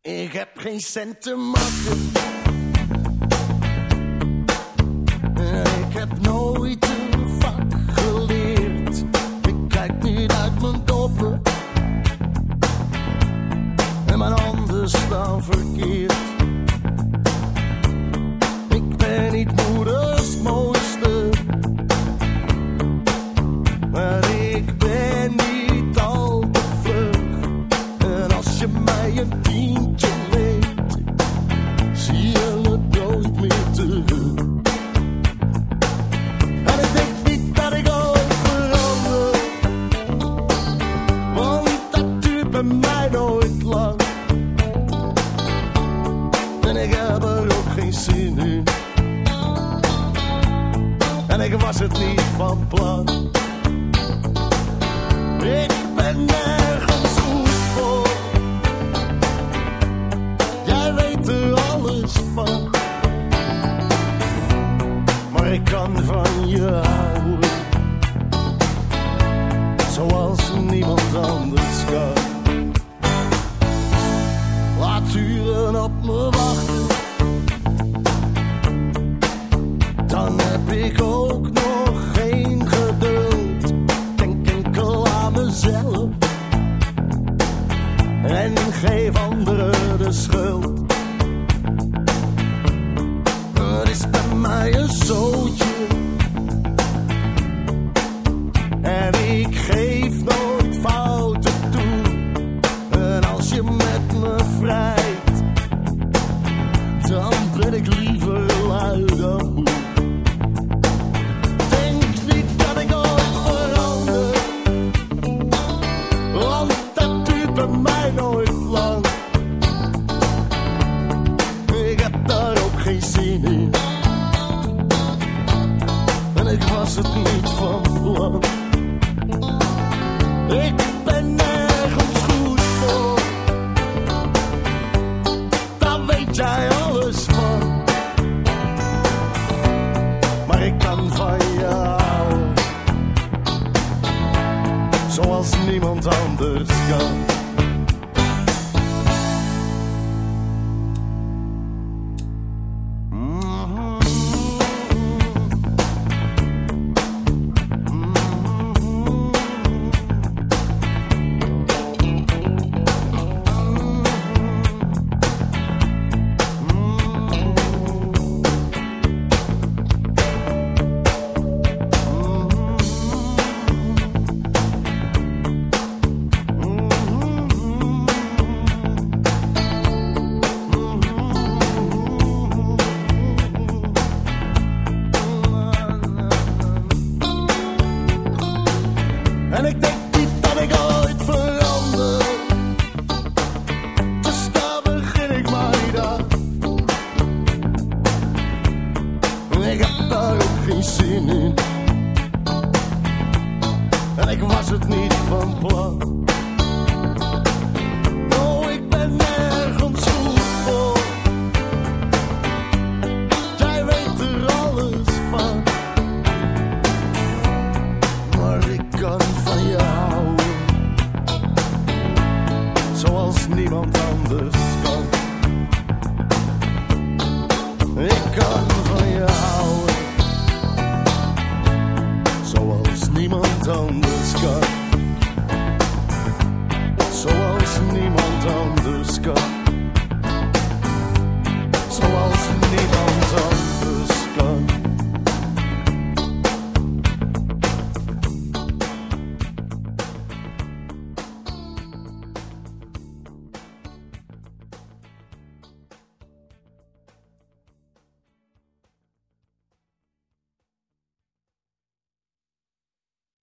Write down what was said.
Ik heb geen cent te makken. Ik heb nooit een vak geleerd. Ik kijk niet uit mijn doppen. En mijn handen staan verkeerd. Ik ben niet moeders mooiste. Maar ik ben niet al te vlug. En als je mij een tientje leent, zie je het nooit meer terug. En ik denk niet dat ik ooit verander, want dat duurt bij mij nooit lang. En ik heb er ook geen zin in. En ik was het niet van plan. Ik ben nergens goed voor. Jij weet er alles van. Maar ik kan van je houden, zoals niemand anders kan. Laat uren op me wachten, dan heb ik ook nog geen geduld. Denk enkel aan mezelf en geef anderen de schuld. Het is bij mij een zootje en ik geef nooit fouten toe. En als je met me vrijt, dan ben ik liever lui dan moe. Denk niet dat ik ooit verander, want dat duurt bij mij nooit lang. Ik heb daar ook geen zin in. En ik was het niet van plan. Ik ben nergens goed voor. Daar weet jij alles van. Maar ik kan van je houden, zoals niemand anders kan. En ik denk niet dat ik ooit verander, dus daar begin ik maar niet aan. Ik heb daar ook geen zin in. En ik was het niet van plan. Oh, ik ben nergens goed voor. Jij weet er alles van. Maar ik kan van je houden, zoals niemand anders.